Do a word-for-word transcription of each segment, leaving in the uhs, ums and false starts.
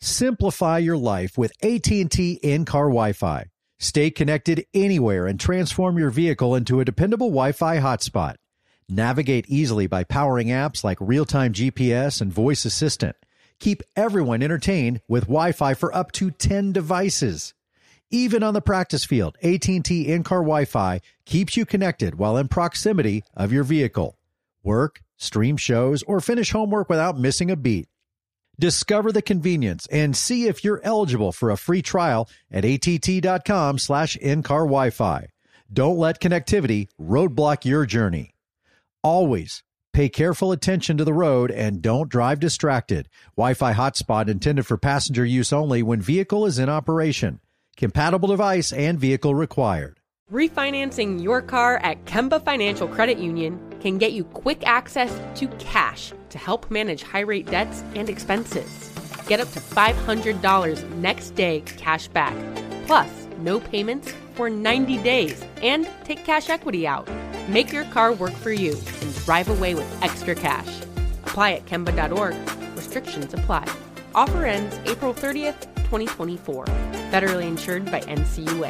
Simplify your life with A T and T in-car Wi-Fi. Stay connected anywhere and transform your vehicle into a dependable Wi-Fi hotspot. Navigate easily by powering apps like real-time G P S and voice assistant. Keep everyone entertained with Wi-Fi for up to ten devices. Even on the practice field, A T and T in-car Wi-Fi keeps you connected while in proximity of your vehicle. Work, stream shows, or finish homework without missing a beat. Discover the convenience and see if you're eligible for a free trial at att.com slash in-car Wi-Fi. Don't let connectivity roadblock your journey. Always pay careful attention to the road and don't drive distracted. Wi-Fi hotspot intended for passenger use only when vehicle is in operation. Compatible device and vehicle required. Refinancing your car at Kemba Financial Credit Union can get you quick access to cash to help manage high-rate debts and expenses. Get up to five hundred dollars next day cash back, plus no payments for ninety days, and take cash equity out. Make your car work for you and drive away with extra cash. Apply at Kemba dot org. Restrictions apply. Offer ends April thirtieth, twenty twenty-four. Federally insured by N C U A.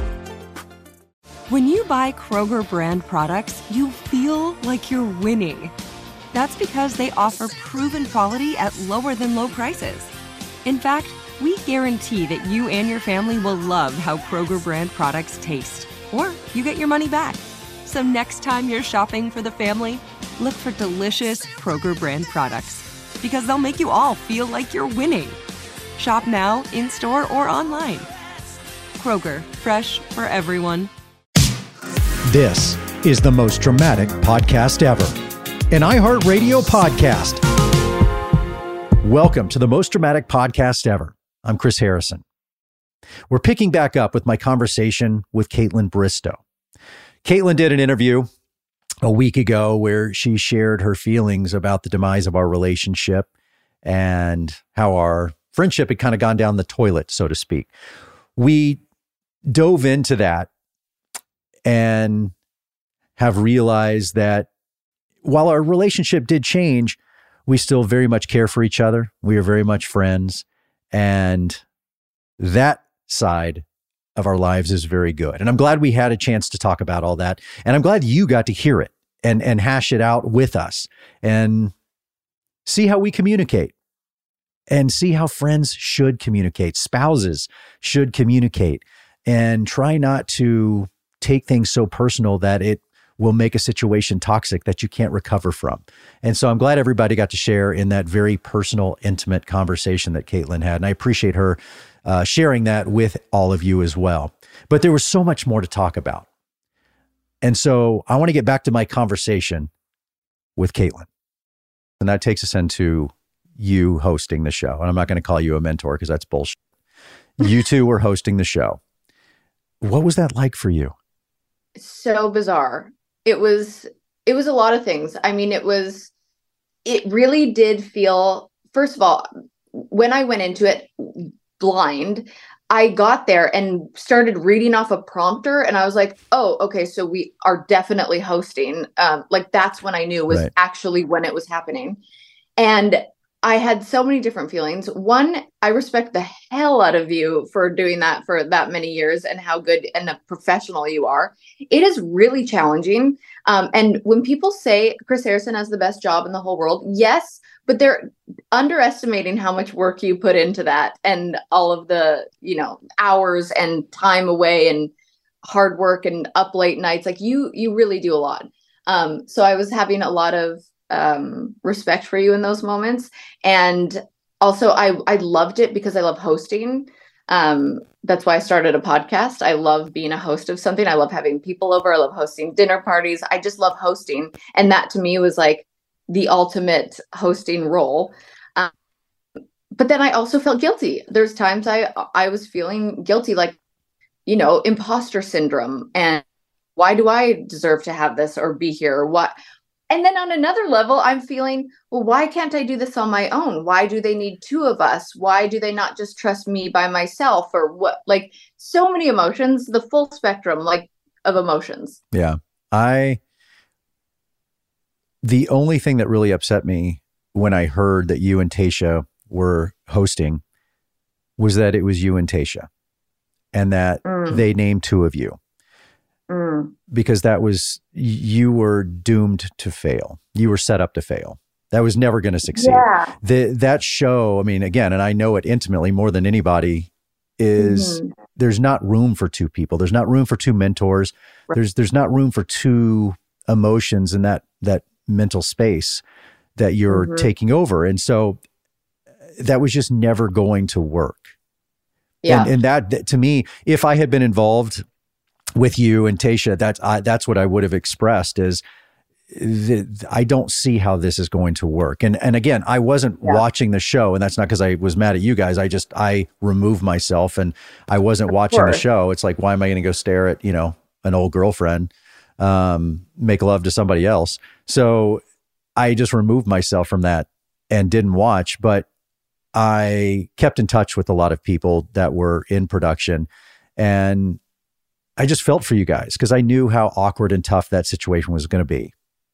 When you buy Kroger brand products, you feel like you're winning. That's because they offer proven quality at lower than low prices. In fact, we guarantee that you and your family will love how Kroger brand products taste, or you get your money back. So next time you're shopping for the family, look for delicious Kroger brand products, because they'll make you all feel like you're winning. Shop now, in-store, or online. Kroger, fresh for everyone. This is the most dramatic podcast ever, an iHeartRadio podcast. Welcome to the most dramatic podcast ever. I'm Chris Harrison. We're picking back up with my conversation with Kaitlyn Bristowe. Kaitlyn did an interview a week ago where she shared her feelings about the demise of our relationship and how our friendship had kind of gone down the toilet, so to speak. We dove into that and have realized that while our relationship did change, we still very much care for each other. We are very much friends. And that side of our lives is very good. And I'm glad we had a chance to talk about all that. And I'm glad you got to hear it and, and hash it out with us and see how we communicate and see how friends should communicate. Spouses should communicate and try not to take things so personal that it will make a situation toxic that you can't recover from. And so I'm glad everybody got to share in that very personal, intimate conversation that Kaitlyn had. And I appreciate her uh, sharing that with all of you as well. But there was so much more to talk about. And so I want to get back to my conversation with Kaitlyn. And that takes us into you hosting the show. And I'm not going to call you a mentor because that's bullshit. You two were hosting the show. What was that like for you? So bizarre. It was, it was a lot of things. I mean, it was, it really did feel, first of all, when I went into it blind, I got there and started reading off a prompter and I was like, oh, okay, so we are definitely hosting. Um, like that's when I knew was right. Actually when it was happening. And I had so many different feelings. One, I respect the hell out of you for doing that for that many years and how good and a professional you are. It is really challenging. Um, and when people say Chris Harrison has the best job in the whole world, yes, but they're underestimating how much work you put into that and all of the, you know, hours and time away and hard work and up late nights. Like you, you really do a lot. Um, so I was having a lot of um, respect for you in those moments. And also I, I loved it because I love hosting. Um, that's why I started a podcast. I love being a host of something. I love having people over. I love hosting dinner parties. I just love hosting. And that to me was like the ultimate hosting role. Um, but then I also felt guilty. There's times I, I was feeling guilty, like, you know, imposter syndrome. And why do I deserve to have this or be here? Or what? And then on another level, I'm feeling, well, why can't I do this on my own? Why do they need two of us? Why do they not just trust me by myself? Or what? Like so many emotions, the full spectrum, like of emotions. Yeah. I, the only thing that really upset me when I heard that you and Tasha were hosting was that it was you and Tayshia, and that Mm. they named two of you. Mm. Because that was, you were doomed to fail. You were set up to fail. That was never going to succeed. Yeah. The, that show, I mean, again, and I know it intimately more than anybody, is Mhm. there's not room for two people. There's not room for two mentors. Right. There's there's not room for two emotions in that that mental space that you're Mhm. taking over. And so that was just never going to work. Yeah. And, and that, that, to me, if I had been involved with you and Tayshia, that's I, that's what I would have expressed is the, I don't see how this is going to work. And and again, I wasn't Yeah. watching watching the show, and that's not because I was mad at you guys. I just I removed myself, and I wasn't watching the course. show. It's like, why am I going to go stare at, you know, an old girlfriend um, make love to somebody else? So I just removed myself from that and didn't watch. But I kept in touch with a lot of people that were in production, and I just felt for you guys because I knew how awkward and tough that situation was going to be.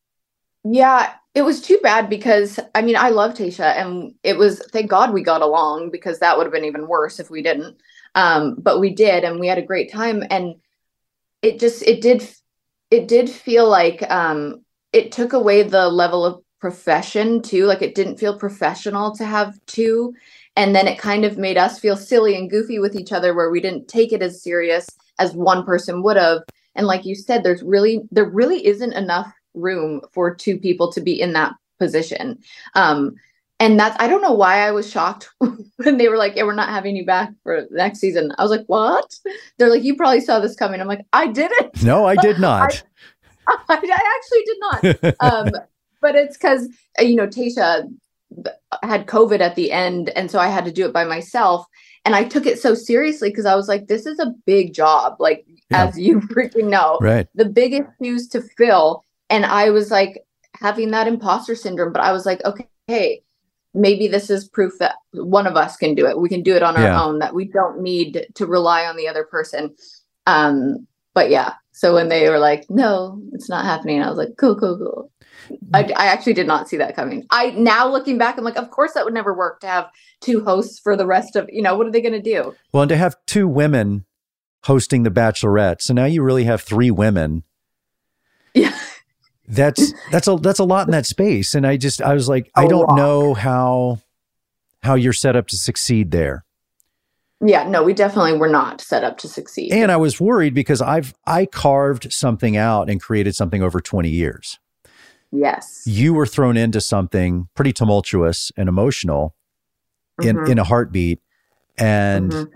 Yeah, it was too bad because I mean I love Tayshia, and it was, thank God we got along, because that would have been even worse if we didn't. Um, but we did, and we had a great time, and it just it did it did feel like um, it took away the level of profession too. Like it didn't feel professional to have two, and then it kind of made us feel silly and goofy with each other, where we didn't take it as serious as one person would have. And like you said, there's really there really isn't enough room for two people to be in that position. Um, and that's, I don't know why I was shocked when they were like, yeah, we're not having you back for the next season. I was like, what? They're like, you probably saw this coming. I'm like, I didn't. No, I did not. I, I actually did not. Um, but it's because, you know, Tayshia had COVID at the end. And so I had to do it by myself. And I took it so seriously because I was like, this is a big job. Like, Yeah. as you freaking know, Right. the biggest shoes to fill. And I was like having that imposter syndrome, but I was like, okay, hey, maybe this is proof that one of us can do it. We can do it on our Yeah. own, that we don't need to rely on the other person. Um, but yeah, so when they were like, no, it's not happening, I was like, cool, cool, cool. I, I actually did not see that coming. I now looking back, I'm like, of course that would never work to have two hosts for the rest of, you know, what are they going to do? Well, and to have two women hosting The Bachelorette, so now you really have three women. Yeah. That's that's a that's a lot in that space, and I just I was like, A I don't lot. know how how you're set up to succeed there. Yeah, no, we definitely were not set up to succeed. And I was worried because I've I carved something out and created something over twenty years. Yes. You were thrown into something pretty tumultuous and emotional in Mhm. in a heartbeat, and Mhm.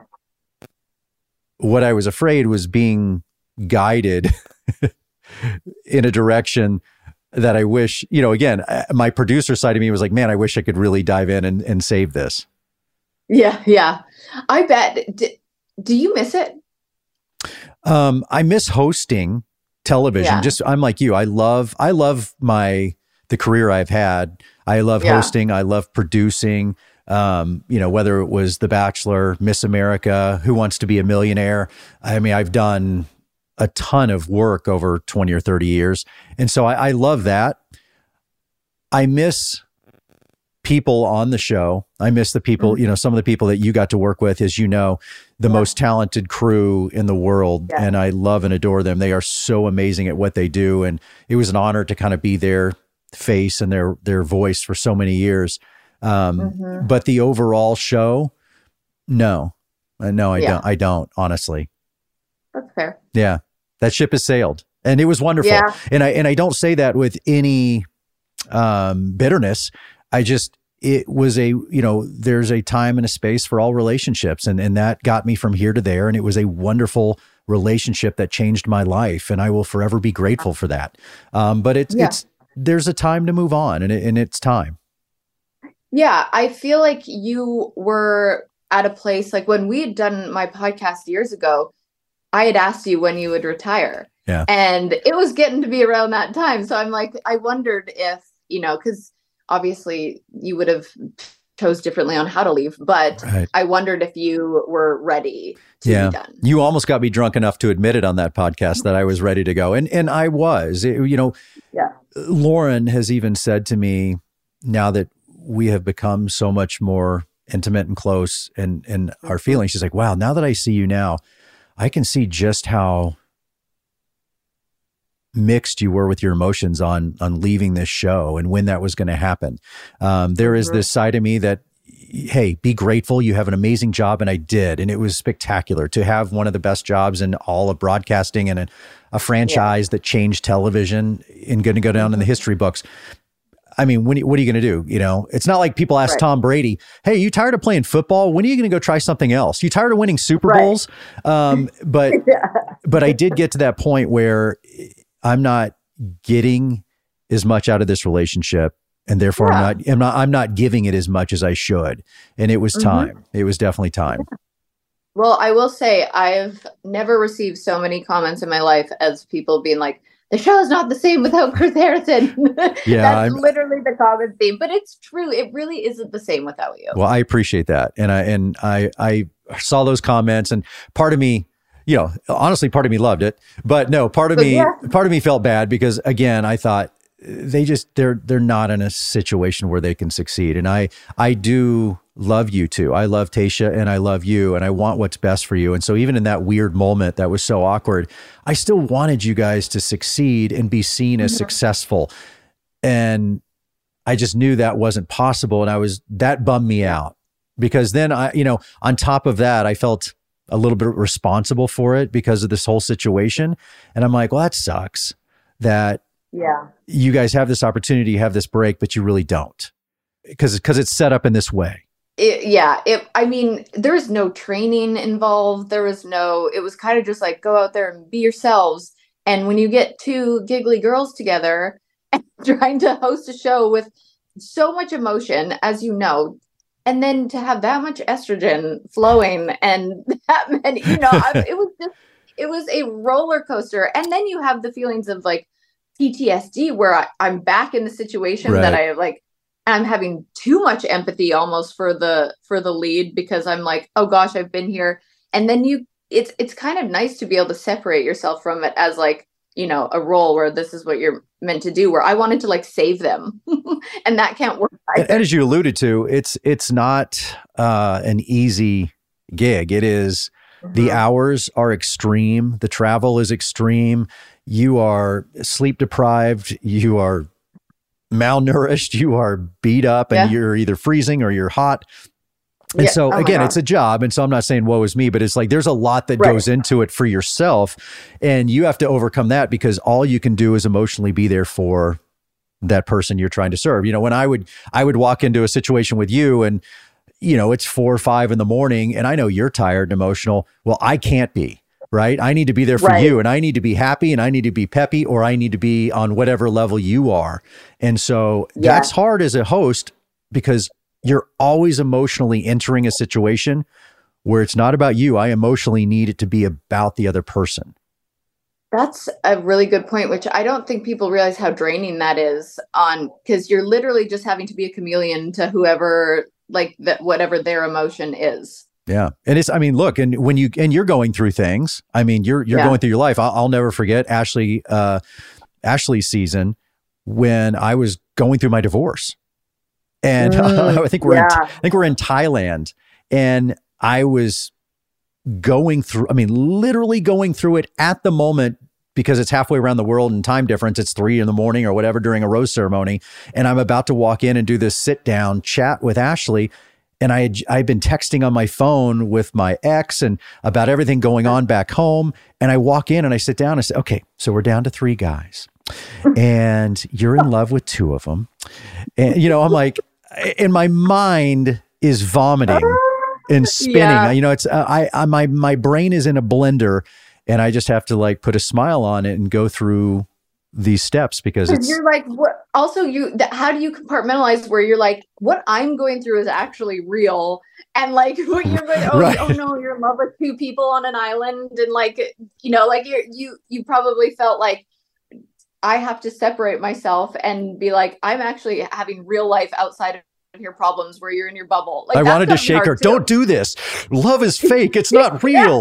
what I was afraid was being guided in a direction that I wish, you know, again, uh, my producer side of me was like, man, I wish I could really dive in and, and save this. Yeah, yeah. I bet. D- do you miss it? Um, I miss hosting television. Yeah. Just, I'm like you. I love, I love my, the career I've had. I love Yeah. hosting. I love producing. Um, you know, whether it was The Bachelor, Miss America, Who Wants to Be a Millionaire. I mean, I've done a ton of work over twenty or thirty years. And so I, I love that. I miss people on the show. I miss the people, Mm-hmm. you know, some of the people that you got to work with, as you know, the Yeah. most talented crew in the world. Yeah. And I love and adore them. They are so amazing at what they do. And it was an honor to kind of be their face and their, their voice for so many years. Um, Mhm. But the overall show, no, Uh, no, I Yeah. don't. I don't, honestly. That's fair. Yeah. That ship has sailed, and it was wonderful. Yeah. And I, and I don't say that with any, um, bitterness. I just, it was a, you know, there's a time and a space for all relationships. And, and that got me from here to there. And it was a wonderful relationship that changed my life. And I will forever be grateful for that. Um, but it's, Yeah. it's, there's a time to move on, and it, and it's time. Yeah, I feel like you were at a place, like when we had done my podcast years ago, I had asked you when you would retire. Yeah. And it was getting to be around that time. So I'm like, I wondered if, you know, because obviously you would have chose differently on how to leave, but Right. I wondered if you were ready to Yeah. be done. You almost got me drunk enough to admit it on that podcast that I was ready to go. And, and I was, It- you know, Yeah. Lauren has even said to me, now that we have become so much more intimate and close and, and our feelings. She's like, wow, now that I see you now, I can see just how mixed you were with your emotions on, on leaving this show and when that was going to happen. Um, there is this side of me that, hey, be grateful. You have an amazing job. And I did. And it was spectacular to have one of the best jobs in all of broadcasting and a, a franchise yeah. that changed television and going to go down mm-hmm. in the history books. I mean, when, what are you going to do? You know, it's not like people ask right. Tom Brady, hey, you tired of playing football? When are you going to go try something else? You tired of winning Super right. Bowls? Um, but, yeah. but I did get to that point where I'm not getting as much out of this relationship. And therefore yeah. I'm not, I'm not, I'm not giving it as much as I should. And it was time. Mm-hmm. It was definitely time. Yeah. Well, I will say I've never received so many comments in my life as people being like, the show is not the same without Chris Harrison. Yeah, That's I'm, literally the common theme, but it's true. It really isn't the same without you. Well, I appreciate that. And I, and I, I saw those comments and part of me, you know, honestly, part of me loved it, but no, part of but me, yeah. part of me felt bad because again, I thought they just, they're, they're not in a situation where they can succeed. And I, I do love you too. I love Tayshia and I love you and I want what's best for you. And so even in that weird moment that was so awkward, I still wanted you guys to succeed and be seen as mm-hmm. successful. And I just knew that wasn't possible. And I was, that bummed me out because then I, you know, on top of that, I felt a little bit responsible for it because of this whole situation. And I'm like, well, that sucks that yeah, you guys have this opportunity, you have this break, but you really don't because, because it's set up in this way. It, yeah, it, I mean, there's no training involved. There was no, it was kind of just like, go out there and be yourselves. And when you get two giggly girls together and trying to host a show with so much emotion, as you know, and then to have that much estrogen flowing and that many, you know, I, it was just, it was a roller coaster. And then you have the feelings of like P T S D where I, I'm back in the situation right. that I like, I'm having too much empathy almost for the for the lead because I'm like, oh gosh, I've been here. And then you it's it's kind of nice to be able to separate yourself from it as like, you know, a role where this is what you're meant to do, where I wanted to like save them. And that can't work either. And as you alluded to, it's it's not uh, an easy gig. It is mm-hmm. the hours are extreme, the travel is extreme, you are sleep deprived, you are malnourished, you are beat up and yeah. you're either freezing or you're hot. And yeah. so oh again, it's a job. And so I'm not saying woe is me, but it's like, there's a lot that right. goes into it for yourself and you have to overcome that because all you can do is emotionally be there for that person you're trying to serve. You know, when I would, I would walk into a situation with you and, you know, it's four or five in the morning and I know you're tired and emotional. Well, I can't be. Right. I need to be there for right. you and I need to be happy and I need to be peppy or I need to be on whatever level you are. And so yeah. that's hard as a host because you're always emotionally entering a situation where it's not about you. I emotionally need it to be about the other person. That's a really good point, which I don't think people realize how draining that is on because you're literally just having to be a chameleon to whoever, like that, whatever their emotion is. Yeah. And it's, I mean, look, and when you, and you're going through things, I mean, you're, you're yeah. going through your life. I'll, I'll never forget Ashley, uh, Ashley's season when I was going through my divorce and mm, I think we're, yeah. in, I think we're in Thailand and I was going through, I mean, literally going through it at the moment because it's halfway around the world and time difference. It's three in the morning or whatever during a rose ceremony. And I'm about to walk in and do this sit down chat with Ashley. And I had, I'd been texting on my phone with my ex and about everything going on back home. And I walk in and I sit down and I say, okay, so we're down to three guys and you're in love with two of them. And, you know, I'm like, and my mind is vomiting and spinning. Yeah. You know, it's, uh, I, I, my, my brain is in a blender and I just have to like put a smile on it and go through these steps because it's you're like what also you th- how do you compartmentalize where you're like what I'm going through is actually real and like what you're going oh, right. oh no you're in love with two people on an island and like you know like you you you probably felt like I have to separate myself and be like I'm actually having real life outside hear problems where you're in your bubble. Like, I wanted to shake her. Too. Don't do this. Love is fake. It's not real.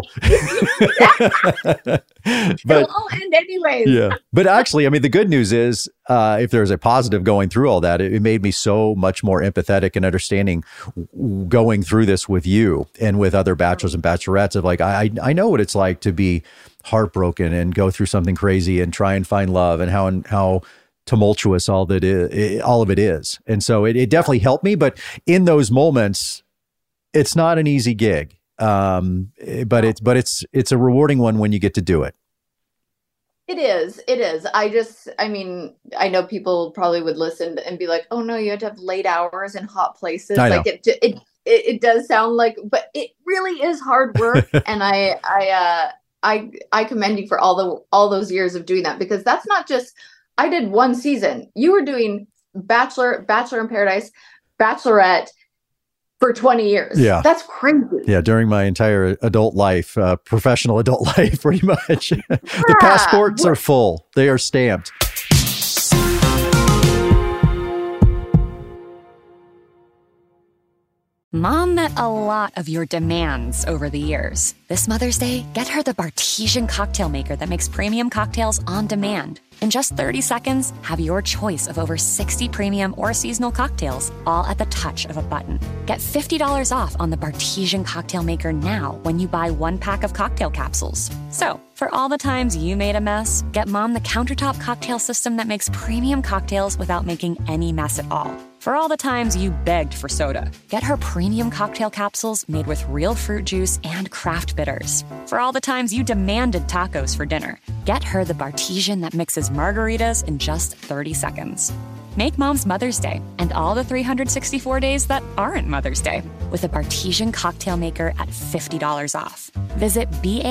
But it'll end anyways. Yeah. But actually, I mean, the good news is, uh, if there's a positive going through all that, it, it made me so much more empathetic and understanding going through this with you and with other bachelors and bachelorettes of like, I, I know what it's like to be heartbroken and go through something crazy and try and find love and how, and how tumultuous all that is, all of it is. And so it, it definitely helped me, but in those moments, it's not an easy gig. Um, but it's, but it's, it's a rewarding one when you get to do it. It is. It is. I just, I mean, I know people probably would listen and be like, oh no, you have to have late hours in hot places. I know. Like it, it, it, it does sound like, but it really is hard work. And I, I, uh, I, I commend you for all the, all those years of doing that, because that's not just, I did one season. You were doing Bachelor, Bachelor in Paradise, Bachelorette for twenty years. Yeah. That's crazy. Yeah. During my entire adult life, uh, professional adult life, pretty much. The Yeah. passports are full. They are stamped. Mom met a lot of your demands over the years. This Mother's Day, get her the Bartesian cocktail maker that makes premium cocktails on demand. In just thirty seconds, have your choice of over sixty premium or seasonal cocktails, all at the touch of a button. Get fifty dollars off on the Bartesian cocktail maker now when you buy one pack of cocktail capsules. So, for all the times you made a mess, get Mom the countertop cocktail system that makes premium cocktails without making any mess at all. For all the times you begged for soda, get her premium cocktail capsules made with real fruit juice and craft bitters. For all the times you demanded tacos for dinner, get her the Bartesian that mixes margaritas in just thirty seconds. Make Mom's Mother's Day and all the three hundred sixty-four days that aren't Mother's Day with a Bartesian cocktail maker at fifty dollars off. Visit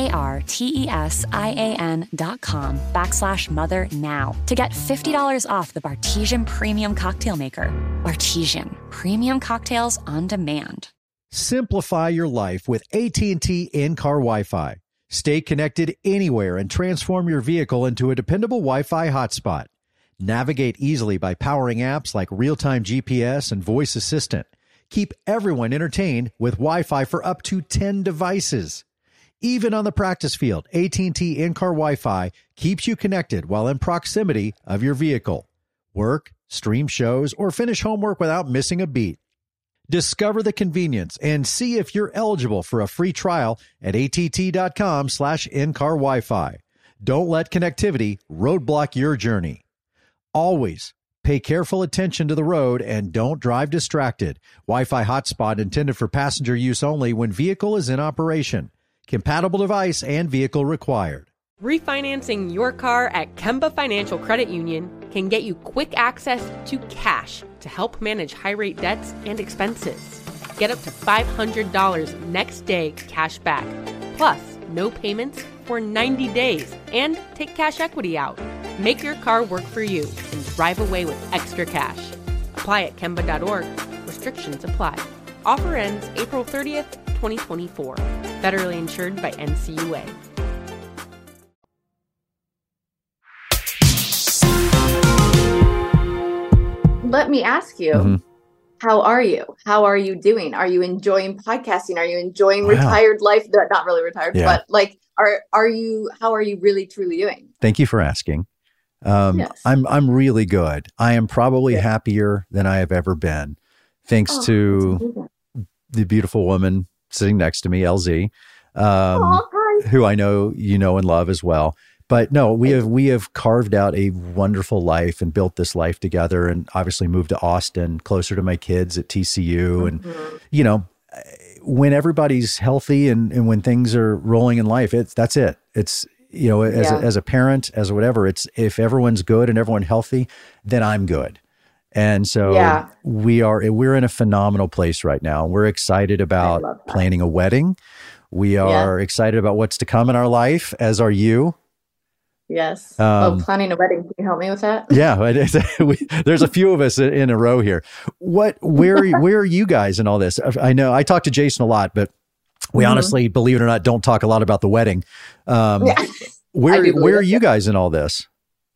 B-A-R-T-E-S-I-A-N dot com backslash mother now to get fifty dollars off the Bartesian Premium Cocktail Maker. Bartesian, premium cocktails on demand. Simplify your life with A T and T in-car Wi-Fi. Stay connected anywhere and transform your vehicle into a dependable Wi-Fi hotspot. Navigate easily by powering apps like real-time G P S and voice assistant. Keep everyone entertained with Wi-Fi for up to ten devices. Even on the practice field, A T and T in-car Wi-Fi keeps you connected while in proximity of your vehicle. Work, stream shows, or finish homework without missing a beat. Discover the convenience and see if you're eligible for a free trial at att.com slash in-car Wi-Fi. Don't let connectivity roadblock your journey. Always pay careful attention to the road and don't drive distracted. Wi-Fi hotspot intended for passenger use only when vehicle is in operation. Compatible device and vehicle required. Refinancing your car at Kemba Financial Credit Union can get you quick access to cash to help manage high-rate debts and expenses. Get up to five hundred dollars next day cash back, plus no payments for ninety days, and take cash equity out. Make your car work for you and drive away with extra cash. Apply at Kemba dot org. Restrictions apply. Offer ends April thirtieth, twenty twenty-four. Federally insured by N C U A. Let me ask you, Mm-hmm. how are you? How are you doing? Are you enjoying podcasting? Are you enjoying Wow. retired life? Not not really retired, Yeah. but like, are are you? How are you really truly doing? Thank you for asking. Um, Yes. I'm I'm really good. I am probably Good. happier than I have ever been, thanks Oh, to that's amazing. the beautiful woman sitting next to me, L Z, um, Aw, hi. who I know you know and love as well. But no, we have we have carved out a wonderful life and built this life together, and obviously moved to Austin, closer to my kids at T C U, and Mhm. you know, when everybody's healthy and, and when things are rolling in life, it's that's it. It's you know, as Yeah. a, as a parent, as whatever, it's if everyone's good and everyone healthy, then I'm good. And so Yeah. we are we're in a phenomenal place right now. We're excited love about that. planning a wedding. We are excited about what's to come in our life, as are you. Yes. Um, oh, planning a wedding. Can you help me with that? Yeah, it is. we, there's a few of us in, in a row here. What, where, where are you guys in all this? I know I talk to Jason a lot, but we Mhm. honestly, believe it or not, don't talk a lot about the wedding. Um, Yeah. I where, do believe where are it. you guys in all this?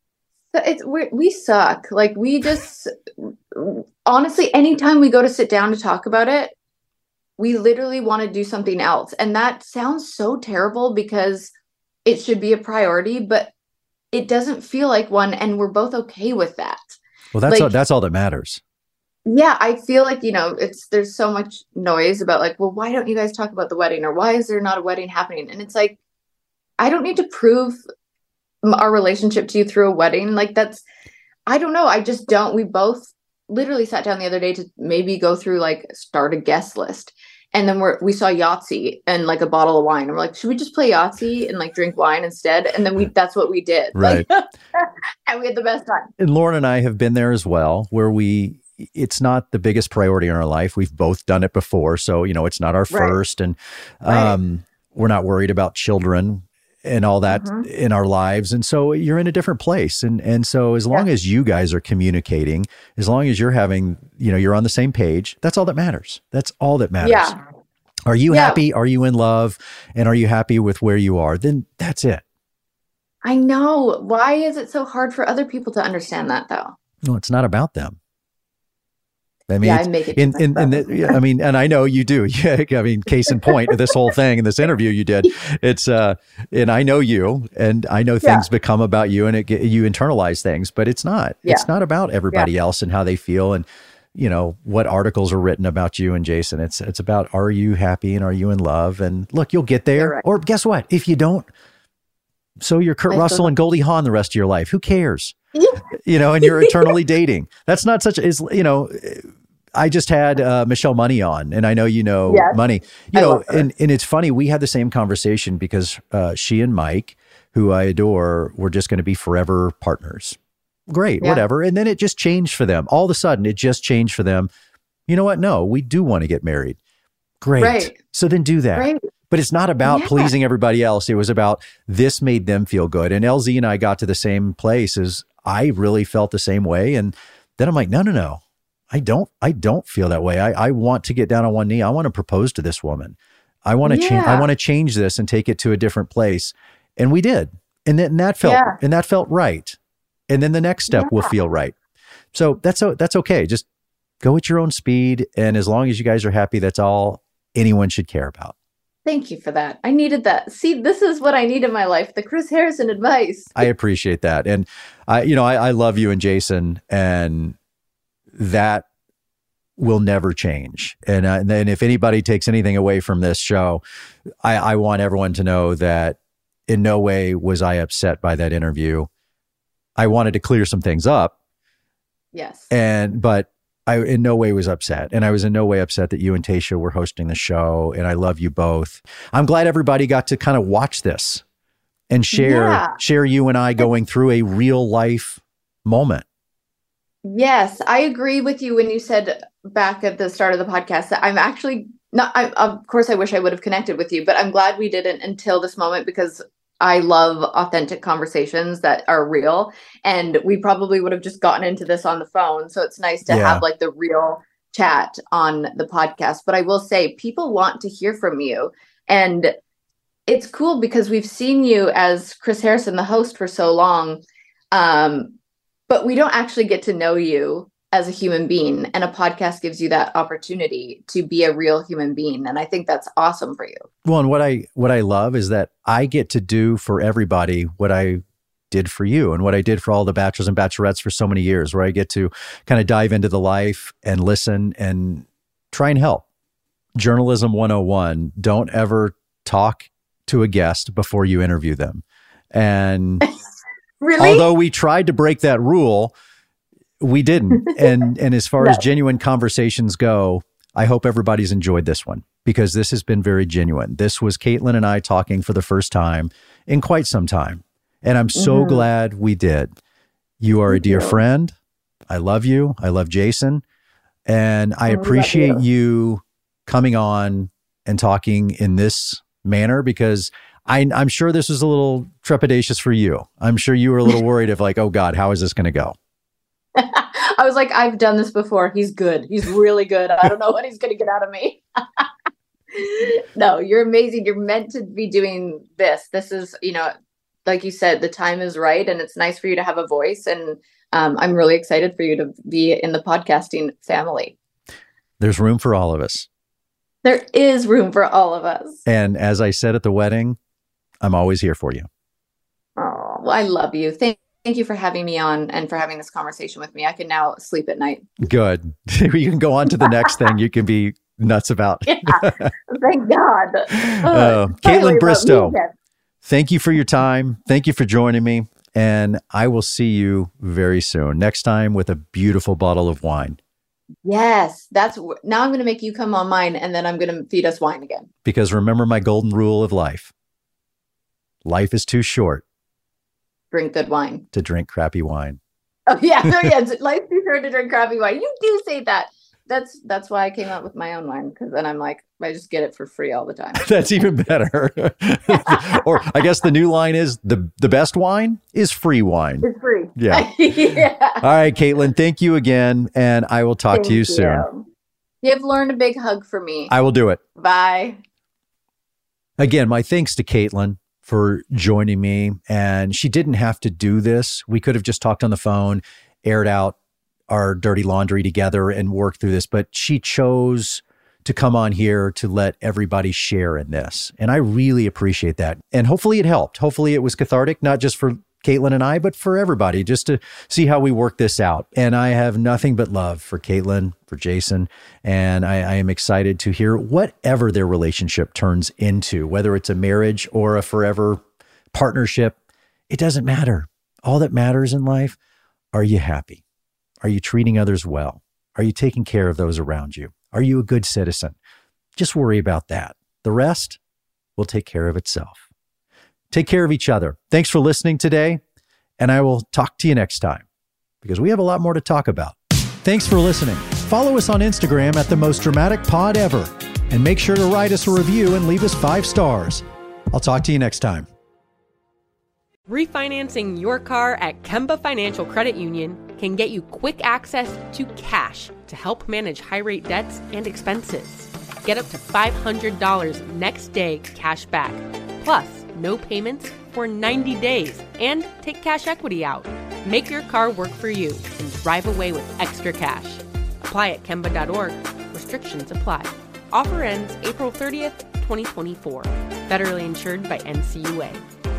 So it's we we suck. Like we just honestly, anytime we go to sit down to talk about it, we literally want to do something else. And that sounds so terrible because it should be a priority, but it doesn't feel like one, and we're both okay with that. Well, that's like, all, that's all that matters. Yeah, I feel like, you know, it's there's so much noise about like, well, why don't you guys talk about the wedding, or why is there not a wedding happening? And it's like, I don't need to prove our relationship to you through a wedding. Like that's, I don't know. I just don't. We both literally sat down the other day to maybe go through like start a guest list. And then we're, we saw Yahtzee and like a bottle of wine. And we're like, should we just play Yahtzee and like drink wine instead? And then we, that's what we did. Right. Like, and we had the best time. And Lauren and I have been there as well, where we, it's not the biggest priority in our life. We've both done it before. So, you know, it's not our Right. first, and um, Right. we're not worried about children and all that Mhm. in our lives. And so you're in a different place. And, and so as long Yeah. as you guys are communicating, as long as you're having, you know, you're on the same page, that's all that matters. That's all that matters. Yeah. Are you Yeah. happy? Are you in love? And are you happy with where you are? Then that's it. I know. Why is it so hard for other people to understand that though? No, it's not about them. I mean, Yeah, it's- I make it in, different in, in about the, yeah, I mean, and I know you do. Yeah, I mean, case in point, this whole thing in this interview you did, it's, uh, and I know you, and I know things Yeah. become about you, and it get- you internalize things, but it's not. Yeah. It's not about everybody else and how they feel, and you know what articles are written about you and Jason. It's it's about, are you happy and are you in love? And look, you'll get there. You're right. Or guess what? If you don't, so you're Kurt I still Russell don't. and Goldie Hawn the rest of your life. Who cares? Yeah. You know, and you're eternally dating. That's not such is, you know, I just had uh, Michelle Money on, and I know you know Yes. Money. You I know, love her. and and it's funny, we had the same conversation because uh, she and Mike, who I adore, were just going to be forever partners. Great, Yeah. whatever. And then it just changed for them. All of a sudden, it just changed for them. You know what? No, we do want to get married. Great. Right. So then do that. Right. But it's not about Yeah. pleasing everybody else. It was about this made them feel good. And L Z and I got to the same place as I really felt the same way. And then I'm like, no, no, no. I don't, I don't feel that way. I, I want to get down on one knee. I want to propose to this woman. I want to change, I Yeah. want to change this and take it to a different place. And we did. And then and that felt, Yeah. and that felt right. And then the next step will Yeah. feel right. So that's, o- that's okay. Just go at your own speed. And as long as you guys are happy, that's all anyone should care about. Thank you for that. I needed that. See, this is what I need in my life. The Chris Harrison advice. I appreciate that. And I, you know, I, I love you and Jason, and that will never change. And, uh, and then if anybody takes anything away from this show, I, I want everyone to know that in no way was I upset by that interview. I wanted to clear some things up, Yes. and, but I in no way was upset. And I was in no way upset that you and Tasha were hosting the show. And I love you both. I'm glad everybody got to kind of watch this and share, Yeah. share you and I going through a real life moment. Yes, I agree with you when you said back at the start of the podcast that I'm actually not, I, of course, I wish I would have connected with you, but I'm glad we didn't until this moment because I love authentic conversations that are real. And we probably would have just gotten into this on the phone. So it's nice to Yeah. have like the real chat on the podcast. But I will say people want to hear from you. And it's cool because we've seen you as Chris Harrison, the host, for so long. Um, but we don't actually get to know you as a human being. And a podcast gives you that opportunity to be a real human being. And I think that's awesome for you. Well, and what I what I love is that I get to do for everybody what I did for you and what I did for all the bachelors and bachelorettes for so many years, where I get to kind of dive into the life and listen and try and help. Journalism one oh one, don't ever talk to a guest before you interview them. And Really? although we tried to break that rule, we didn't. And and as far No. as genuine conversations go, I hope everybody's enjoyed this one because this has been very genuine. This was Caitlin and I talking for the first time in quite some time. And I'm so Mhm. glad we did. You are a Thank dear you. friend. I love you. I love Jason. And I Oh, we love appreciate you. you coming on and talking in this manner because I, I'm sure this was a little trepidatious for you. I'm sure you were a little worried of like, oh God, how is this going to go? I was like, I've done this before. He's good. He's really good. I don't know what he's going to get out of me. No, you're amazing. You're meant to be doing this. This is, you know, like you said, the time is right, and it's nice for you to have a voice. And um, I'm really excited for you to be in the podcasting family. There's room for all of us. There is room for all of us. And as I said at the wedding, I'm always here for you. Oh, well, I love you. Thank, thank you for having me on and for having this conversation with me. I can now sleep at night. Good. You can go on to the next thing you can be nuts about. Yeah, thank God. Uh, Kaitlyn Bristowe, thank you for your time. Thank you for joining me. And I will see you very soon. Next time with a beautiful bottle of wine. Yes, that's now I'm going to make you come on mine, and then I'm going to feed us wine again. Because remember my golden rule of life. Life is too short. Drink good wine. To drink crappy wine. Oh yeah, no, yeah. Life's too short to drink crappy wine. You do say that. That's that's why I came up with my own wine, because then I'm like, I just get it for free all the time. That's even better. Or I guess the new line is the the best wine is free wine. It's free. Yeah. Yeah. All right, Kaitlyn, thank you again, and I will talk Thank to you, you soon. You've learned a big hug for me. I will do it. Bye. Again, my thanks to Kaitlyn for joining me. And she didn't have to do this. We could have just talked on the phone, aired out our dirty laundry together and worked through this. But she chose to come on here to let everybody share in this. And I really appreciate that. And hopefully it helped. Hopefully it was cathartic, not just for Kaitlyn and I, but for everybody, just to see how we work this out. And I have nothing but love for Kaitlyn, for Jason, and I, I am excited to hear whatever their relationship turns into, whether it's a marriage or a forever partnership. It doesn't matter. All that matters in life, are you happy? Are you treating others well? Are you taking care of those around you? Are you a good citizen? Just worry about that. The rest will take care of itself. Take care of each other. Thanks for listening today, and I will talk to you next time because we have a lot more to talk about. Thanks for listening. Follow us on Instagram at The Most Dramatic Pod Ever, and make sure to write us a review and leave us five stars. I'll talk to you next time. Refinancing your car at Kemba Financial Credit Union can get you quick access to cash to help manage high-rate debts and expenses. Get up to five hundred dollars next day cash back, plus no payments for ninety days, and take cash equity out. Make your car work for you and drive away with extra cash. Apply at Kemba dot org. Restrictions apply. Offer ends April thirtieth, twenty twenty-four. Federally insured by N C U A.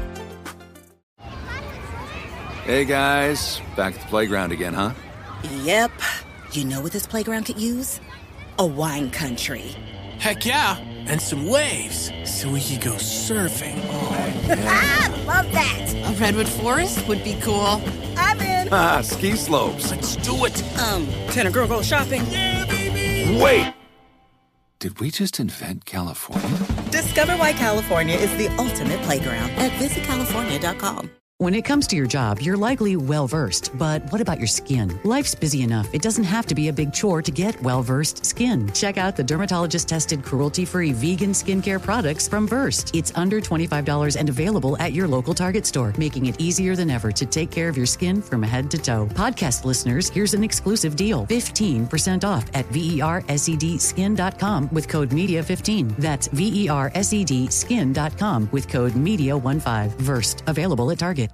Hey guys, back at the playground again, huh? Yep. You know what this playground could use? A wine country. Heck yeah, and some waves, so we could go surfing. Oh, yeah. Ah, love that. A redwood forest would be cool. I'm in. Ah, ski slopes. Let's do it. Um, can a girl go shopping? Yeah, baby. Wait! Did we just invent California? Discover why California is the ultimate playground at visit california dot com. When it comes to your job, you're likely well-versed, but what about your skin? Life's busy enough. It doesn't have to be a big chore to get well-versed skin. Check out the dermatologist-tested, cruelty-free vegan skincare products from Versed. It's under twenty-five dollars and available at your local Target store, making it easier than ever to take care of your skin from head to toe. Podcast listeners, here's an exclusive deal. fifteen percent off at versed skin dot com with code media fifteen. That's versed skin dot com with code media fifteen. Versed, available at Target.